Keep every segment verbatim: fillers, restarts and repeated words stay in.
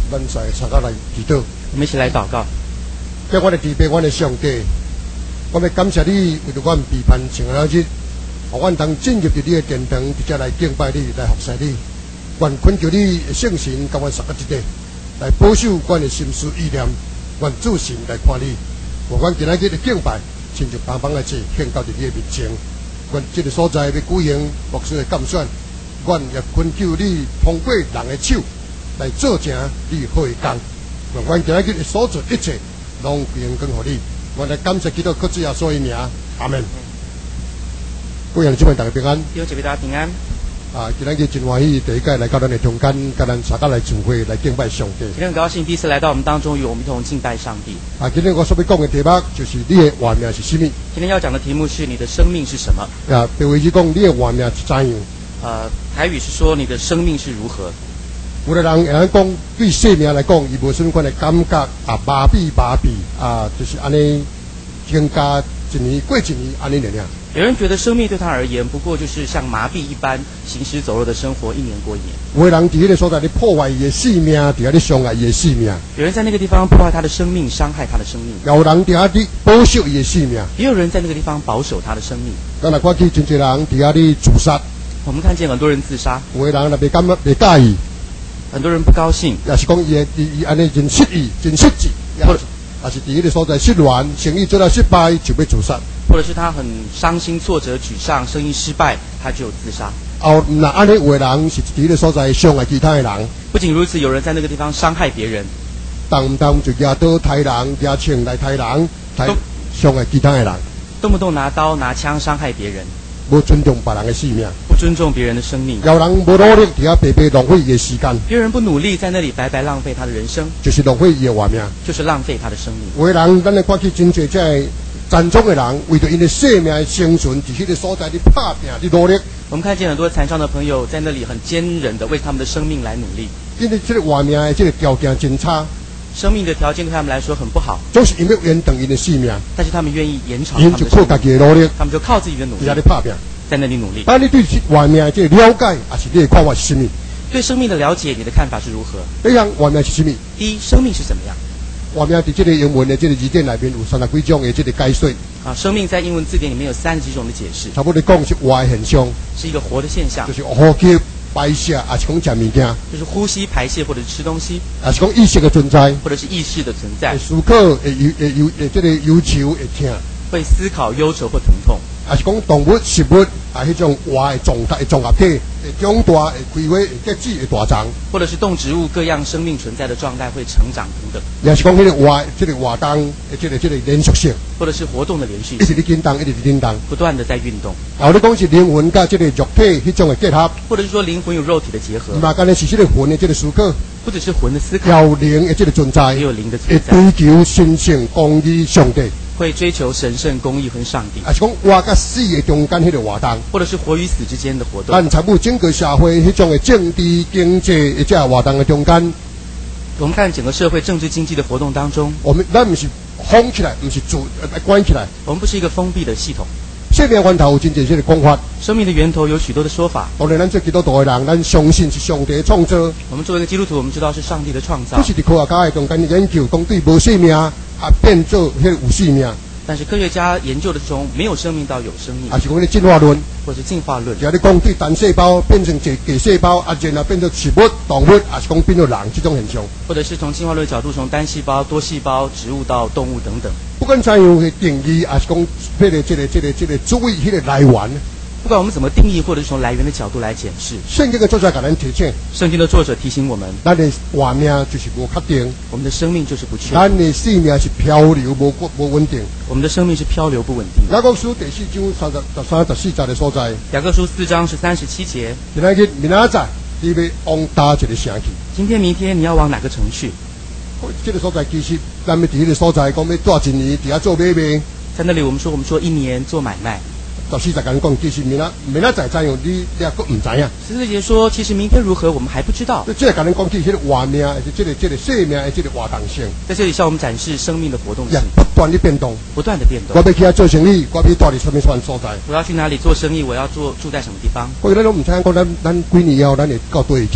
咱在参加来祈祷。 我们一起来祷告。 在我的慈悲，我的上帝，我们感谢你为了我们避盼情人日，让我们能进入到你的殿堂，直接来敬拜你，来服侍你。愿恳求你圣神甲我三个一地，来保守我的心思意念，愿主神来看你。我阮今仔日的敬拜，亲像邦邦的祭献到伫你的面前。阮这个所在要举行牧师的监选，阮也恳求你通过人的手来做成你好的工。愿阮今仔日的所做一切。拢归荣光予你，我来感谢基督，靠主耶稣的名，阿门。各位弟兄大家平安。 弟兄姐妹大家平安。 啊，今日真欢喜，第一届来到咱的中间，甲咱大家来聚会，来敬拜上帝。 今天很高兴第一次来到我们当中，与我们一同敬拜上帝。 啊，今天我所要讲的题目就是你的活命是什么？ 今天要讲的题目是你的生命是什么？ 啊，白话语讲你的活命是怎样？ 呃，台语是说你的生命是如何？ 有的人会讲对生命来讲，伊无什么款的感觉啊，麻痹麻痹啊，就是安尼增加一年过一年安尼尔尔。 有人觉得生命对他而言，不过就是像麻痹一般行尸走肉的生活，一年过一年。 有的人伫迄个所在，你破坏伊的生命，伫遐你伤害伊的生命。 有人在那个地方破坏他的生命，伤害他的生命。 有人伫遐你保守伊的生命。 也有人在那个地方保守他的生命。 咱来看去，真侪人伫遐你自杀。 我们看见很多人自杀。 有的人若袂感觉袂介意。 很多人不高兴， 也是讲伊伊伊安尼真失意、真失志，或者也是伫迄个所在失恋，生意做到失败就要自杀， 或者是他很伤心、挫折、沮丧，生意失败，他就自杀。 哦，那安尼有的人是伫迄个所在伤害其他的人。 不仅如此，有人在那个地方伤害别人， 动不动就拿刀杀人、拿枪来杀人，来伤害其他的人， 动不动拿刀拿枪伤害别人。 无尊重别人的生命， 不尊重别人的生命。 有人无努力，伫遐白白浪费伊的时间。 别人不努力，在那里白白浪费他的人生， 就是浪费伊的活命， 就是浪费他的生命。 有的人，咱来看去真侪在残障的人，为着因的生命的生存，伫迄个所在伫打拼、伫努力。 我们看见很多残障的朋友在那里很坚忍的为他们的生命来努力。 因为这个活命的这个条件真差。 生命的条件对他们来说很不好， 总是因为延长因的生命， 但是他们愿意延长他们的生命， 因就靠自己的努力， 他们就靠自己的努力在那里打拼， 在那里努力。 但你对活命这个了解，还是你的看法是什么？ 对生命的了解，你的看法是如何？ 第一样，活命是什么？ 第一，生命是怎么样？ 活命在这个英文的这个字典里面有三十几种的这个解释。 啊，生命在英文字典里面有三十几种的解释。 差不多讲是活的现象， 是一个活的现象， 就是呼吸、排泄，还是讲吃物件， 就是呼吸、排泄或者吃东西， 还是讲意识的存在， 或者是意识的存在， 会思考、会忧、会忧、会这个忧愁、会痛， 会思考、忧愁或疼痛， 还是讲动物、食物啊，迄种活的状态、的综合体，会长大、会开花、会结籽、会大长， 或者是动植物各样生命存在的状态会成长等等， 也是讲迄个活、这个活动的这个这个连续性， 或者是活动的连续一直性， 在震动，一直在震动， 不断的在运动。 后你讲是灵魂甲这个肉体迄种的结合， 或者是说灵魂与肉体的结合， 嘛，干呢是这个魂的这个思考， 不只是魂的思考， 有灵的这个存在， 也有灵的会存在， 追求神圣、公义、上帝。 会追求神圣、公义和上帝， 啊，是讲活甲死的中间迄个活动， 或者是活与死之间的活动。 咱参与整个社会迄种的政治、经济的这活动的中间， 我们看整个社会、政治、经济的活动当中， 我们咱不是封起来，不是住呃关起来。 我们不是一个封闭的系统。 生命源头有真侪这个讲法。 生命的源头有许多的说法。 当然，咱做基督徒的人，咱相信是上帝的创造。 我们作为一个基督徒，我们知道是上帝的创造。 这是伫科学家的中间研究，讲对无生命啊变做迄有生命。 但是科学家研究的从没有生命到有生命， 还是讲咧进化论， 或是进化论， 就你讲对单细胞变成几几细胞，啊，然后变做植物、动物，还是讲变做人这种现象， 或者是从进化论角度，从单细胞、多细胞、植物到动物等等。 不管怎样的定义，还是讲迄个、这个、这个、这个注意迄个来源。 不管我们怎么定义，或者是从来源的角度来检视， 圣经的作者给咱提醒， 圣经的作者提醒我们， 咱的活命就是无确定， 我们的生命就是不确定， 咱的生命是漂流无无稳定， 我们的生命是漂流不稳定。 雅各书第四章三十、十三、十四节的所在， 雅各书四章十三、十七节。 今仔日明仔载，你要往哪一个城去？ 今天、明天你要往哪个城去？ 这个所在其实，咱们伫迄个所在讲要住一年，伫遐做买卖。 在那里，我们说我们说一年做买卖。 十四节讲，其实明仔明仔载怎样，你你也佫唔知影。 十四节说，其实明天如何，我们还不知道。 这个讲咱讲起迄个活命，而且这个这个生命的这个活动性， 在这里向我们展示生命的活动性， 不断的变动， 不断的变动。 我要去遐做生意，我要住伫什么什么所在？ 我要去哪里做生意？我要做住在什么地方？ 或者咱拢唔知影讲，咱咱几年以后，咱会到对去？ 我们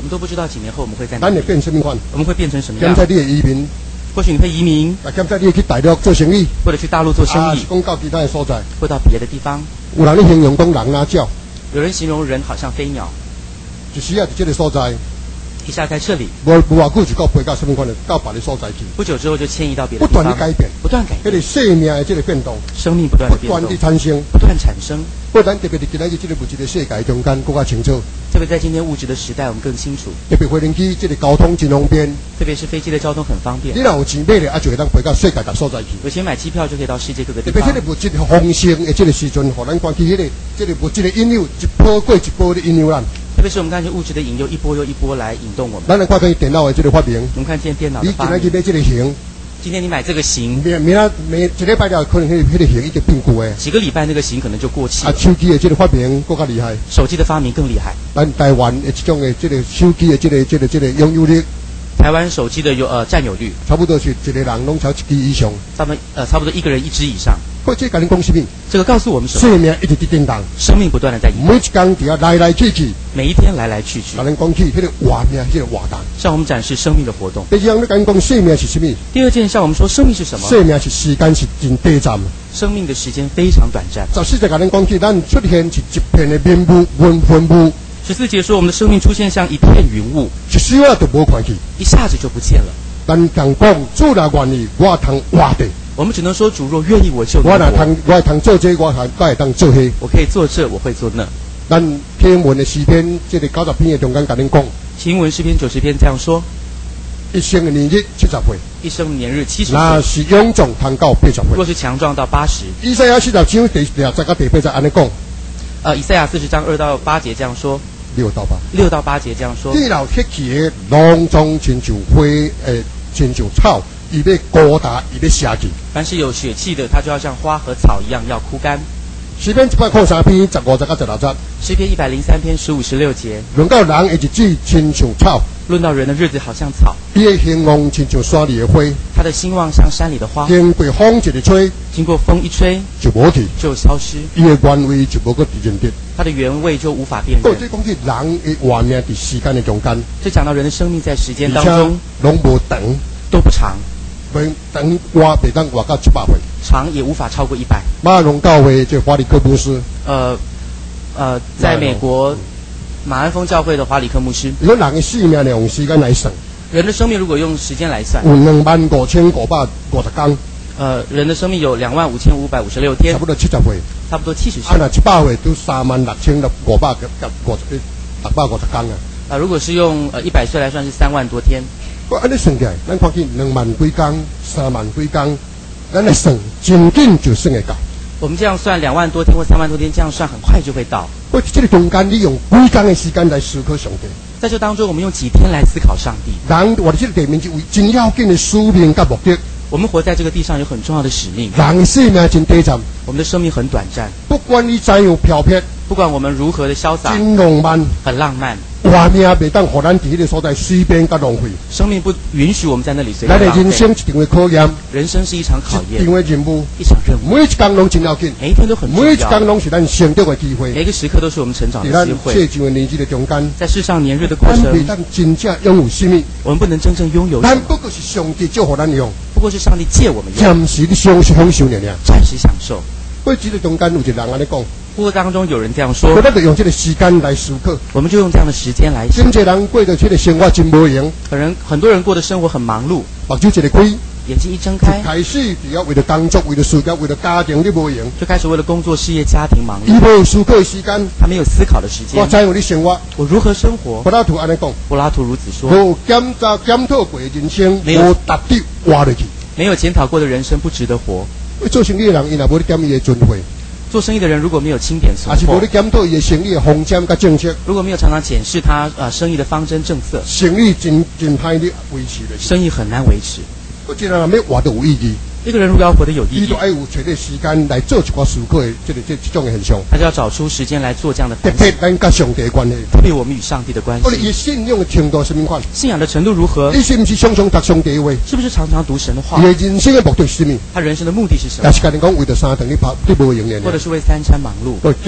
们都不知道几年后我们会在哪咱会里， 变什么款？ 我们会变成什么样？ 检测你的移民， 或许你会移民， 啊，检测你去大陆做生意， 或者去大陆做生啊， 意是，讲到其他的所在。 或到别的地方。 有人咧形容讲人啊鸟， 有人形容人好像飞鸟， 一时啊伫这个所在， 一下在这里， 无无偌久就到飞到什么款的，到别的所在去， 不久之后就迁移到别的不地方， 断的改变， 不断改变， 迄个生命的这个变动， 生命不断不的变动断的，产生。 不断产生。 不然特别是今仔日这个物质的世界中间更加清楚， 特别在今天物质的时代，我们更清楚， 特别飞行机这个交通真方便， 特别是飞机的交通很方便你，若有钱买咧，啊就会当飞到世界各所在去。 有钱买机票就可以到世界各个地特别方。 这个物质丰盛的这个时阵，互咱关起迄个这个物质的引诱，一波过一波的引诱咱。 特别是我们看见物质的引诱，一波又一波来引动我们。 咱来看看电脑的这个发明， 我们看见电脑你的发明， 今仔日买这个型， 今天你买这个型， 明明仔明一礼拜了，可能迄个迄个型已经变旧诶。 几个礼拜那个型可能就过期啊， 了。 手机的这个发明更加厉害， 手机的发明更厉害， 咱台湾的这种的这个手机的这个这个这个拥有率， 台湾手机的有呃占有率， 差不多是一个人拢超一支以上。 他们呃差不多一个人一只以上。 或者甲恁讲什么？ 这个告诉我们什么？ 生命一直伫震动， 生命不断的在移动， 每一天只要来来去去， 每一天来来去去甲，恁讲起迄个活命，迄个活动。 向我们展示生命的活动。 第二样，你甲恁讲生命是什么？ 第二件向我们说生命是什么？ 生命是时间是真短暂。 生命的时间非常短暂。 十四节甲恁讲起，咱出现是一片的面雾、云云雾， 十四节说我们的生命出现像一片云雾， 一时啊就无看去。 一下子就不见了。 咱讲讲，主若愿意，我通活的。 我们只能说主若愿意，我就我若能活。 通，我会通做这，我还我会当做迄。 我可以做这，我会做那。 咱天文的诗篇，这个九十篇的中间甲恁讲， 经文诗篇九十篇这样说： 一生的年日七十岁， 一生年日七十那岁， 是臃肿通到八十若岁。 是强壮到八十。 以赛亚四十章第廿十甲第八节安尼讲， 呃，以赛亚四十章二到八节这样说， 六到八。 六到八节这样说。 地老铁起的拢总亲像花，诶，亲像草，伊要高大，伊要下去。 凡是有血气的，它就要像花和草一样要枯干。 诗篇一百零三篇十五节甲十六节， 诗篇一百零三篇十五十六节， 论到人的日子亲像草， 论到人的日子好像草， 伊的兴旺亲像山里的花， 他的兴旺像山里的花， 经过风一日吹经过风一吹就无去， 就消失， 伊的原位就无个认得。 它的原味就无法辨或认。 者讲起人的活命伫时间的中间， 这讲到人的生命在时间当而且中拢无长， 都不长， 袂长活袂当活到一百岁。 长也无法超过一百。 马龙教会这华里克牧师， 呃呃，在美国马鞍峰教会的华里克牧师， 伊说人的生命用时间来算， 人的生命如果用时间来算， 有两万五千五百五十天， 呃，人的生命有两万五千五百五十六天差，不多七十岁。 差不多七十啊， 岁。 若一百岁都三万六千六五百甲五十六百五十天啊。 啊、如果是用呃一百岁来算是三万多天。 我安尼算起来，咱看见两万几天、三万几天，咱来算，真紧就算会到。 我们这样算两万多天或三万多天，这样算很快就会到。 我这个中间，你用几天的时间来思考上帝。 在这当中，我们用几天来思考上帝。 人活在这个地面是为真要紧的使命甲目的。 我们活在这个地上有很重要的使命。 人的生命真短暂， 我们的生命很短暂， 不管你怎样飘撇、 不管我们如何的潇洒、 真浪漫， 很浪漫， 活命袂当互咱伫迄个所在随便甲浪费。 生命不允许我们在那里随咱的便浪费。 人生一定会考验， 人生是一场考验一定，会任务， 一场任务， 每一天拢真要紧， 每一天都很重每一天要， 拢是咱成长的机会。 每一个时刻都是我们成长在咱的机会。 世上的年纪的中间， 在世上年日的过程， 咱袂当真正拥有生命， 我们不能真正拥有什么， 咱不过是上帝祝福咱用， 不过是上帝借我们用， 暂时的享受享受尔尔。 暂时享受。 过这个中间有一个人安尼讲， 不过当中有人这样所以说， 咱就用这个时间来思考。 我们就用这样的时间来想。 真侪人过着这个生活真无用， 可能很多人过的生活很忙碌， 目睭一个开， 眼睛一睁就开， 开始只要为了工作、为了事业、为了家庭，你无用。 就开始为了工作、事业、家庭忙伊碌， 无有思考的时间， 他没有思考的时间。 我怎样你生活？ 我如何生活？ 柏拉图安尼讲， 柏拉图如此说： 无检查检讨过的人生， 没有无达到活落去。 没有检讨过的人生不值得活。 做生意的人，伊若无咧检伊的存货， 做生意的人如果没有清点存货也是无咧，检讨伊的生意的风险甲政策， 如果没有常常检视他呃生意的方针政策， 生意真真歹咧维持落去。 生意很难维持。 我觉得若要活得有意义， 一个人如果要活得有意义伊都，爱有找个时间来做一寡思考的这个这这种的现象， 他就要找出时间来做这样的特反省， 别咱甲上帝的关系。 特别我们与上帝的关我哋伊系， 信仰的程度是什么款？ 信仰的程度如何？ 你是不是常常读上帝的话？ 是不是常常读神的话伊？的人生的目的是什么？ 他人生的目的是什么也？是甲人讲为着三顿你跑你无用的或者是为三餐忙碌， 就检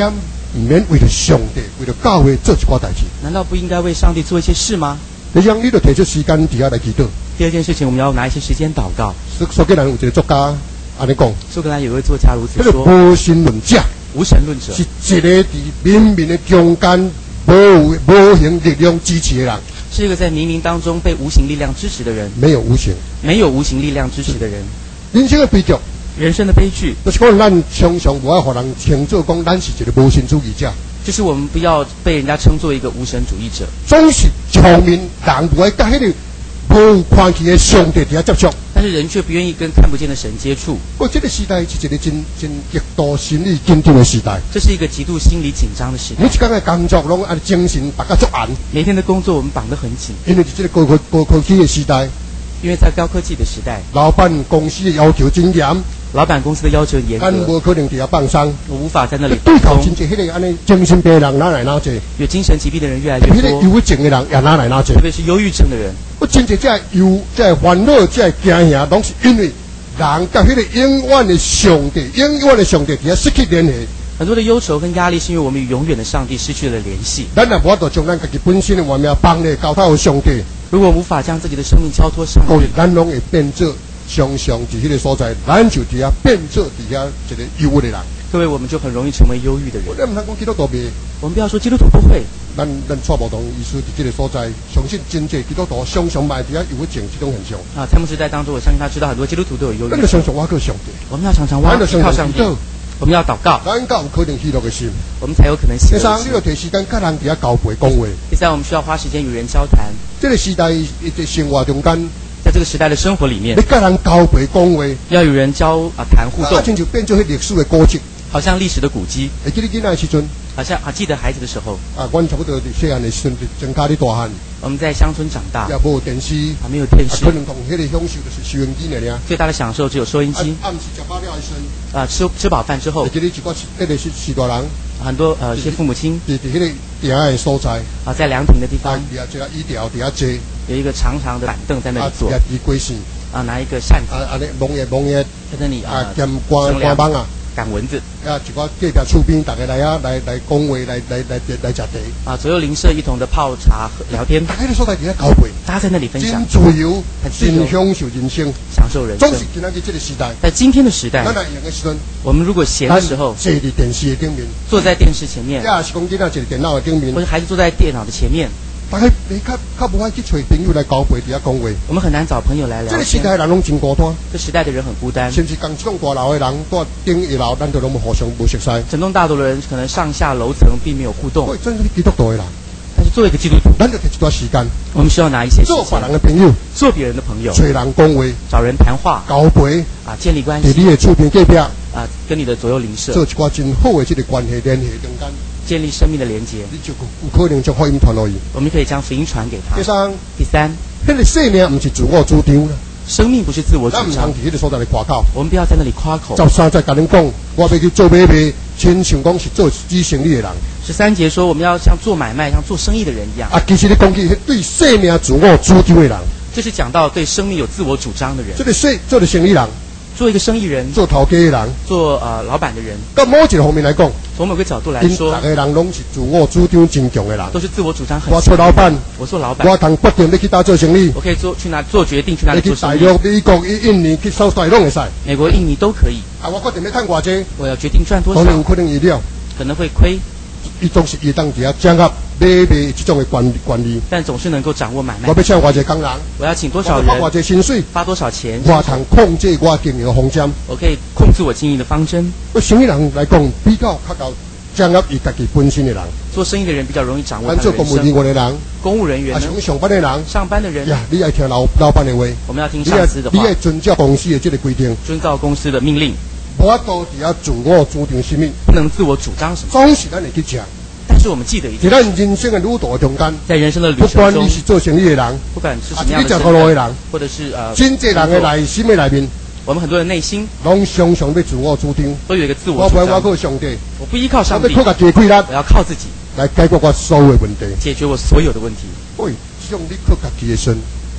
唔免为了上帝、为了教会做一寡代志。 难道不应该为上帝做一些事吗？ 第二，你就提出时间伫遐来祈祷。 第二件事情，我们要拿一些时间祷告。 苏苏格兰有一个作家安尼讲， 苏格兰有一位作家如此迄个说： 无神论者无神论者是一个伫冥冥的中间无有无形力量支持的人。 是一个在冥冥当中被无形力量支持的人， 没有无形， 没有无形力量支持的人。 人生的悲剧， 人生的悲剧， 就是讲咱常常无爱互人称作讲咱是一个无神主义者。 就是我们不要被人家称作一个无神主义者。 总是一方面人不爱甲迄个无看见的上帝伫遐接触， 但是人却不愿意跟看不见的神接触。 不过这个时代是一个真真极度心理紧张的时代。 这是一个极度心理紧张的时代。 每一天的工作拢按精神绑甲足严， 每天的工作我们绑得很紧， 因为是这个高科高科技的时代， 因为在高科技的时代， 老板公司的要求真严， 老板公司的要求严咱格， 无可能伫遐放松。 我无法在那里对放松。 头真济，迄个安尼精神病人哪来哪济？ 有精神疾病的人越来越迄个多， 忧郁症的人也哪来哪济特？别是忧郁症的人。 我真济这忧、这烦恼、这惊吓，拢是因为人甲迄个永远的上帝、永远的上帝伫遐失去联系。 很多的忧愁跟压力是因为我们与永远的上帝失去了联系。 咱也无法度将咱家己本身的外面放咧交托上帝， 如果无法将自己的生命交托上帝， 所以咱拢会变做常常伫迄个所在，咱就伫遐变做伫遐一个忧郁的人。 各位我们就很容易成为忧郁的人。 咱毋通讲基督徒袂， 我们不要说基督徒不会， 咱咱蔡无同医师伫即个所在，相信真济基督徒常常卖伫遐忧郁症这种现象。 啊，参谋时代当中，我相信他知道很多基督徒都有忧郁症。 咱就常常挖靠上帝， 我们要常常挖咱就常常靠上帝祈，祷， 我们要祷告， 咱才有可能喜乐的心。 我们才有可能喜乐的第三，你心要摕时间甲人伫遐交陪讲话。 第三，我们需要花时间与人交谈。 这个时代一个生活中间， 在这个时代的生活里面你，甲人交陪讲话， 要与人交啊谈互动啊，，亲就变做迄历史的古迹。 好像历史的古迹， 会记得囡仔的时阵， 好像啊记得孩子的时候， 啊，阮差不多伫细汉的时阵，就全家咧大汉， 我们在乡村长大， 也无电视， 还没有电啊， 视可，能同迄个享受就是收音机尔尔。 最大的享受只有收音机。 啊，暗时食饱了的时阵， 啊，吃吃饱饭之后会，记得一个迄个是时大人， 很多呃一些父母亲伫伫迄个顶的所在， 啊在凉亭的地啊， 方伫遐一个椅条，伫遐坐， 有一个长长的板凳在那啊里，坐伫遐伫规线， 啊，拿一个扇子啊，安尼蒙热蒙热， 在那里啊啊，兼关乘凉关网啊。 赶蚊子啊，一个隔壁厝边，大家来啊，来来讲话，来来来来来食茶， 啊，左右邻舍一同的泡茶喝聊天， 大家都所在伫遐交陪， 大家在那里分享真，自由， 很自由真享受人生。 享受人生总。是今仔日这个时代， 在今天的时代咱，来用的时阵， 我们如果闲的时候坐伫电视的顶面， 坐在电视前面， 也是讲囡仔坐伫电脑的顶面或，者孩子坐在电脑的前面， 大家你较较无爱去找朋友来交陪，伫遐讲话。 我们很难找朋友来聊天。 这个时代的人拢真孤单， 这时代的人很孤单， 甚至讲这种大楼的人，住顶一楼，咱都拢互相无熟悉。 整栋大楼的人可能上下楼层并没有互动喂，，真是基督徒的人， 但是作为一个基督徒， 咱就摕一段时间我们需要拿一些时做别人间的朋友， 做别人的朋友， 找人讲话， 找人谈话交陪， 啊，建立关伫系你的厝边隔壁。 啊，跟你的左右邻舍做一寡真好的这个关系联系中间， 建立生命的连结， 你就有可能将福音传落去。 我们可以将福音传给他第。三， 第三， 迄个生命毋是自我主张啦， 生命不是自我主咱毋通张， 伫迄个所在来夸口。 我们不要在那里夸口。 十三再甲恁讲，我要去做买卖，亲像讲是做做生意的人。 十三节说我们要像做买卖、像做生意的人一样， 啊，其实你讲起对生命自我主张的人， 这是讲到对生命有自我主张的人这。个生做的生意人， 做一个生意人， 做头家的人， 做呃老板的人， 到某一个方面来讲， 从某个角度来因说大，个人拢是自我主张真强的人。 都是自我主张很我强的人。 做老板， 我做老板， 我通决定要去哪做生意， 我可以做去哪做决定，去哪要去大里做生意。 陆、美国、印尼去所在拢会使。啊， 美国、印尼都可以。 我决定要趁偌济， 我要决定赚多当然有少， 可能会了。 可能会亏， 伊总是伊当伫遐掌握买卖这种的管管理。 但总是能够掌握买卖我。要请偌济工人， 我要请多我少人， 要发偌济薪水， 发多少钱， 我通控制我经营的风险。 我可以控制我经营的方针。 对生意人来讲，比较较够掌握伊家己本身的人。 做生意的人比较容易掌握咱他的人做公务人生。 员的人， 公务人员呢啊像？上班的人， 上班的人， 呀，你爱听老老板的话， 我们要听你爱上司的话你爱，遵照公司的这个规定， 遵照公司的命令， 无法度伫遐自我主张什么， 不能自我主张什么。 总是咱会去讲。 但是我们记得一伫件， 咱人生的旅途中间， 在人生的旅不程中管你，是做生意的人， 不管是啊什么样是你食的身份， 头路的人， 或者是呃， 真济人的内心的内面， 我们很多人内心拢常常要自我主张。 都有一个自我不然我我主张。 靠上帝， 我不依靠上帝， 我要靠家己的气力我要靠自己来解决我所有的问题。 解决我所有的问题。 喂，这种你靠家己的身，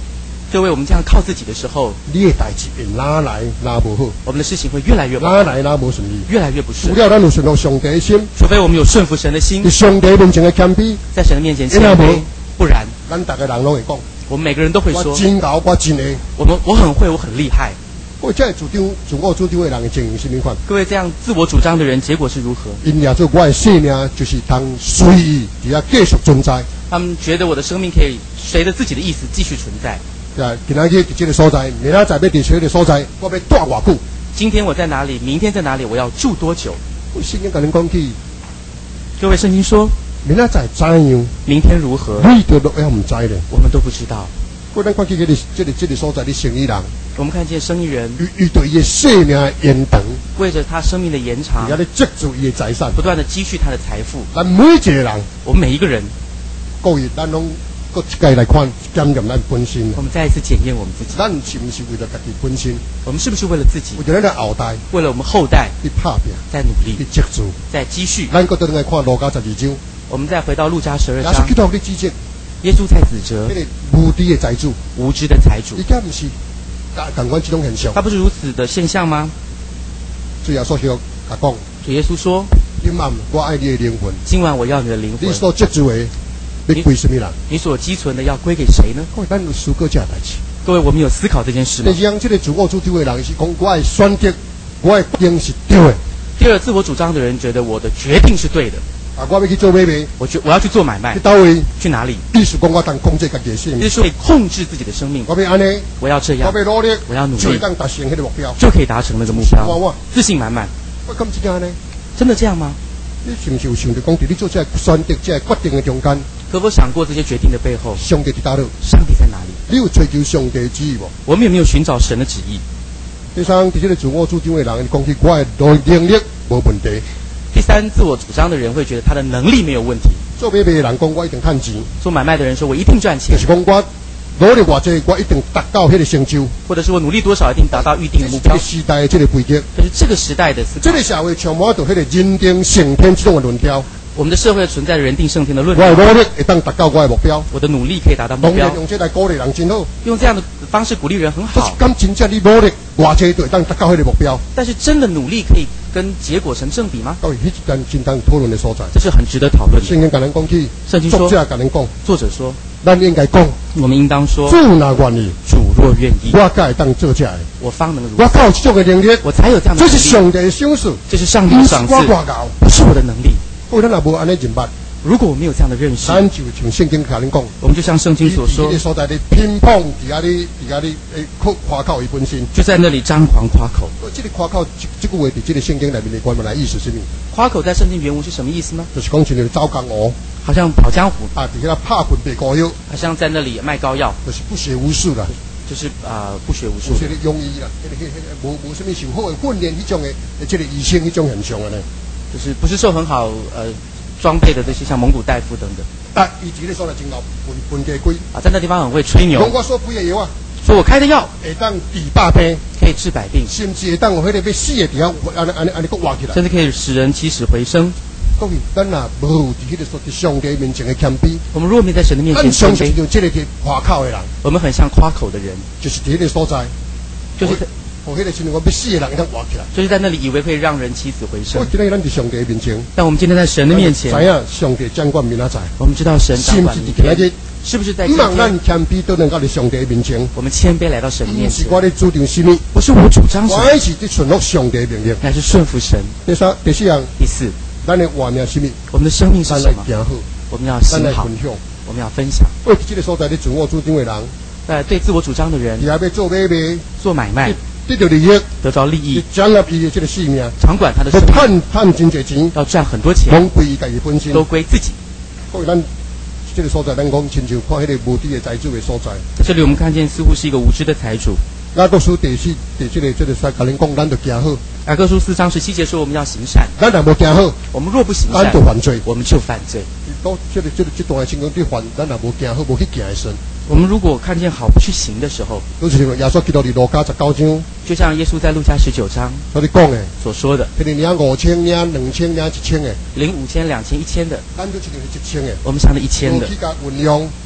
各位，我们这样靠自己的时候， 你的代志会哪来哪无好， 我们的事情会越来越不好， 哪来哪无顺利。 越来越不顺。 除了咱有顺服上帝的心， 除非我们有顺服神的心在，上帝面前的谦卑， 在神的面前谦那么卑，不然咱大家人拢会讲， 我们每个人都会说我，真牛，我真会。 我们我很会，我很厉害。 我这主张自我主张的人的情形是咩款？ 各位这样自我主张的人，结果是如何？ 因也做我的生命就是当随意，只要继续存在。 他们觉得我的生命可以随着自己的意思继续存在。 啊，今仔日伫这个所在，明仔载要伫这个所在，我要住偌久？ 今天我在哪里？明天在哪里？我要住多久？ 我圣经甲恁讲起， 各位，圣经说明仔载怎样， 明天如何， 你都都还唔知咧。 我们都不知道。 我咱看起这个这个这个所在的生意人， 我们看见生意人伊伊对伊的生命的延长， 为着他生命的延长伊，咧积聚伊的财产。 不断的积蓄他的财富。 咱每一个人， 我们每一个人， 各位，咱拢各一界来看检验咱本身。 我们再一次检验我们自己， 咱是不是为了家己本身？ 我们是不是为了自己， 为了咱的后代为了我们后代去拍拼， 在努力去，积聚？ 在积蓄？ 咱搁倒来看路加十二章， 我们再回到路加十二耶章， 稣基督的指责， 耶稣在指责迄个无知的财主， 无知的财主伊，敢不是感感官这种现象？ 他不是如此的现象吗？ 主耶稣说甲讲， 主耶稣说， 今晚我爱你的灵魂， 今晚我要你的灵魂， 你所积聚的要归什么人？ 你所积存的要归给谁呢？ 各位，咱有思考这代志。 各位，我们有思考这件事吗第？二样，这个自我主张的人是讲，我的选择，我的决定是对的。 第二，自我主张的人觉得我的决定是对的， 啊，我要去做买卖， 我觉我要去做买卖去，倒位， 去哪里？ 意思讲我当控制家己的生命， 就是说可以控制自己的生命。 我要安尼， 我要这样我，要努力， 我要努力就会当达成迄个目标。 就可以达成那个目标。 我我自信满满， 我咁即样呢？ 真的这样吗？ 你是不是有想着讲，伫你做这个选择、这个决定的中间， 可否想过这些决定的背后， 上帝伫倒落？ 上帝在哪里？ 你有追求上帝的旨意无？ 我们有没有寻找神的旨意？ 第三，伫这个自我主张的人讲起，我的能力无问题。 第三，自我主张的人会觉得他的能力没有问题。 做买卖的人讲，我一定趁钱， 做买卖的人说我一定赚钱就，是讲我努力偌济，我一定达到迄个成就。 或者是我努力多少一定达到预定的目标这个。时代的这个背景， 可是这个时代的思考， 这个社会充满着迄个人定胜天这种的论调。 我们的社会存在人定胜天的论我的调。 努力会当达到我的目标， 我的努力可以达到目农业标， 用这来鼓励人真好。 用这样的方式鼓励人很可是好。 敢真正你努力偌济，就会当达到迄个目标？ 但是真的努力可以跟结果成正比吗？ 到迄一段真当讨论的所在。 这是很值得讨论的。 圣经甲咱讲起， 圣经说作者甲咱讲， 作者说， 咱应该讲， 我们应当说， 主若愿意， 主若愿意， 我才会当做这个。 我方能如我此， 靠这种的能力， 我才有这样的能力。 这是上帝的赏赐， 这是上帝不是的赏赐， 我外教。 不是我的能力。 不过咱若无安尼认捌， 如果我没有这样的认识， 咱就像圣经甲咱讲， 我们就像圣经所说你，所在的乒乓伫遐哩，伫遐哩诶，夸夸口伊本身。 就在那里张狂夸口。 这个夸口，这这句话伫这个圣经内面的原本来意思是什么？ 夸口在圣经原文是什么意思呢？ 就是讲像走江湖好像跑江湖， 啊，伫遐拍拳白膏药， 好像在那里卖膏药， 就是不学无术啦， 就是啊、呃不学无术有，些的庸医啦，迄个迄个无无什么受好的训练，迄种的，这个医生迄种现象的呢。 就是不是受很好呃装备的这些像蒙古大夫等等啊，伊伫咧所在真牛，分分家贵， 啊，在那地方很会吹牛讲，我所开的药啊， 说我开的药会当治百病， 可以治百病， 甚至会当有迄个要死的伫遐，安尼安尼安尼佫活起来。 甚至可以使人起死回生。 各位，咱若无伫迄个所在上帝面前的谦卑， 我们如果没在神的面前咱谦卑， 相信就这个去夸口的人， 我们很像夸口的人， 就是伫迄个所在， 就是在有迄个亲像我要死的人，会当活起来。 就是在那里以为可以让人起死回生我。今日咱伫上帝面前， 但我们今天在神的面前知，影上帝掌管明仔载， 我们知道神掌是不管明是伫今日天，是不是在今唔望咱天谦卑都能够伫上帝面前， 我们谦卑来到神的面前？ 唔是我咧主张什么， 不是我主张什么， 我是伫顺服上帝的命令。 乃是顺服神。 第三、第四样， 第四， 咱的活命什么？ 我们的生命是咱什么？ 来行好， 我们要咱行好来分，享。 我们要分享。 为这个所在的自我主张的人， 在对自我主张的人伊还要做买卖， 做买卖， 得到利益， 得到利去益， 掌握伊的这个性命， 掌管他的去生命， 赚赚真侪钱， 要赚很多钱， 拢归伊家己本身。 都归自己。 所以咱这个所在，咱讲亲像看迄个无知的财主的所在。 在这里我们看见似乎是一个无知的财主。 雅各书第四第这个这个说，甲恁讲，咱就行好。 雅各书四章十七节说我们要行善， 咱若无行好， 我们若不行善咱就，犯罪。 我们就犯罪。 到这个这个这段的情况对犯，咱若无行好，无去行的神。 我们如果看见好不去行的时候， 都是耶稣基督伫路加十九章就像耶稣在路加十九章所咧讲的， 所说的， 迄个领五千、领两千、领一千的， 领五千、两千、一千的， 咱就一定是一千的， 我们想的一千的无，去甲运用， 不去运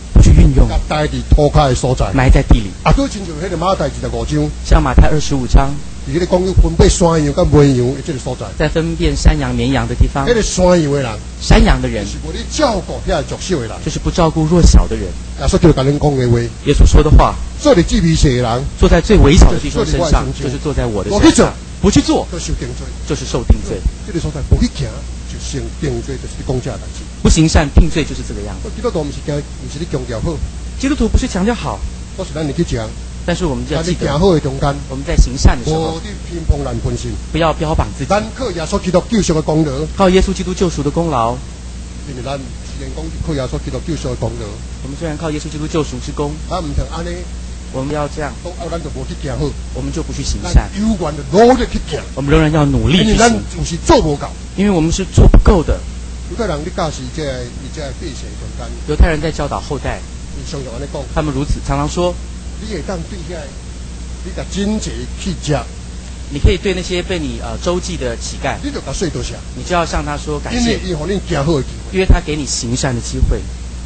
用， 甲待伫土骹的所在， 埋在地里。 啊，都亲像迄个马太二十五章， 像马太二十五章， 伫迄个讲要分辨山羊甲绵羊的这个所在， 在分辨山羊绵羊的地方， 迄个山羊的人， 山羊的人是无咧照顾遐弱小的人， 就是不照顾弱小的人。 啊，所以就甲恁讲的话， 耶稣说的话， 做伫最微小的人， 坐在最微小的弟兄身上，就是坐在我的身上。不去做， 就受定罪， 就是受定罪。 这个所在不去行，就成定罪，就是讲这代志。 不行善，定罪就是这个样子。 基督徒不是讲，不是你强调好。 基督徒不是强调好， 都是咱你去讲。 但是我们就要记得， 行好的中间， 我们在行善的时候， 无你偏锋难分心， 不要标榜自己。 咱靠耶稣基督救赎的功劳， 靠耶稣基督救赎的功劳。 因为咱虽然讲靠耶稣基督救赎的功劳， 我们虽然靠耶稣基督救赎之功， 啊，唔通安尼。 我们要这样， 咱就无去行好， 我们就不去行善。 有缘的努力去行， 我们仍然要努力去行。 因为咱就是做不够， 因为我们是做不够的。 犹太人你教示这你这避邪中间， 犹太人在教导后代， 你常常安尼讲， 他们如此常常说， 你会当对遐，你甲真济去食， 你可以对那些被你呃周济的乞丐， 你就甲说多谢， 你就要向他说感谢， 因为伊互你行好的机会， 因为他给你行善的机会。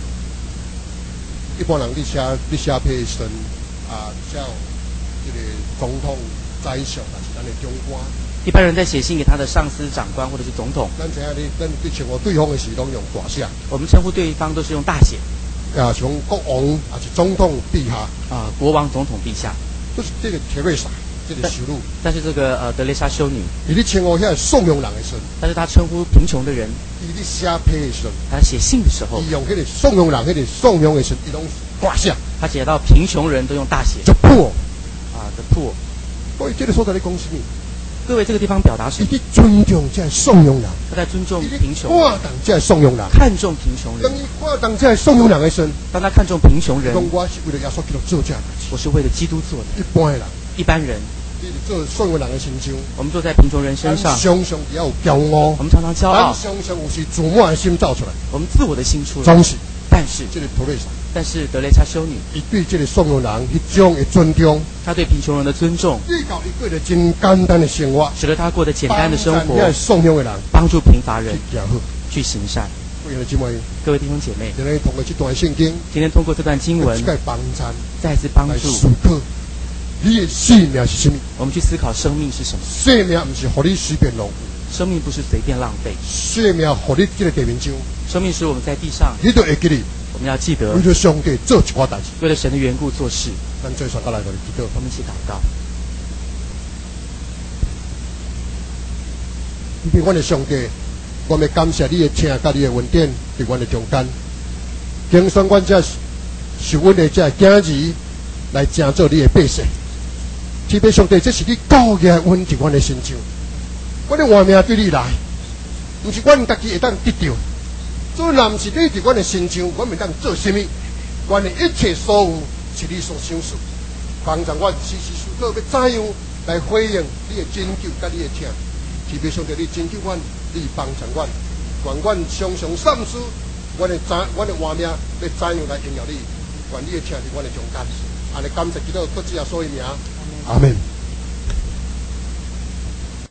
一般人你写你写批神啊，叫这个总统宰相，还是咱的中官。 一般人在写信给他的上司、长官或者是总统， 咱知影你，咱对称呼对方的时拢用大写。 我们称呼对方都是用大写。 啊，像国王还是总统陛下啊，国王、总统陛下， 都是这个铁瑞莎，这个修路。 但是这个呃德蕾莎修女， 伊咧称呼遐颂扬人的神， 但是他称呼贫穷的人， 伊咧写批的时候， 他写信的时候， 伊用迄个颂扬人，迄个颂扬的神，伊拢大写。 他写到贫穷人都用大写。 就破啊的破。 所以这个所在咧讲什么？ 各位，这个地方表达什么？ 伊咧尊重这颂扬人， 他在尊重贫穷， 看重这颂扬人， 看重贫穷人。 当伊看重这颂扬人的神， 当他看重贫穷人， 讲我是为了耶稣基督做这代志， 我是为了基督做的。 一般的人， 一般人， 你做颂扬人的身上， 我们坐在贫穷人身上， 常常也有骄傲， 我们常常骄傲， 常常有时自满的心造出来， 我们自我的心出来， 总是。 但是这个普瑞莎， 但是德蕾莎修女， 伊对这个颂扬人迄种的尊重， 她对贫穷人的尊重， 对到伊过着真简单的生活， 使得她过得简单的生活， 颂扬的人， 帮助贫乏人去行好， 去行善。 各位姊妹， 各位弟兄姐妹， 今天通过这段圣经， 今天通过这段经文， 再帮咱再次帮助思考，你的生命是什么？ 我们去思考生命是什么。 生命不是互你随便浪费， 生命不是随便浪费， 生命互你这个地面上， 生命使我们在地上， 你都会记得。 我们要记得， 为了上帝做一寡代志， 为了神的缘故做事。 咱最上到来，我们祈祷， 我们一起祷告。 因为我的上帝，我们感谢你的请甲你的恩典在我的中间，经选阮这受阮的这囝儿来成做你的百姓。天父上帝，这是你高额的恩在阮的身上，我的活命对你来，不是阮家己会当得到。所以，若毋是你伫阮的身上，阮袂当做什么？阮的一切所有是你所想事，帮助阮时时思考要怎样来回应你的拯救甲你的请。天父上帝，你拯救阮，你帮助阮，愿阮常常三思，阮的怎，阮的活命要怎样来荣耀你？愿你的请伫阮的中间。安尼感谢基督，各自也所以名，阿门。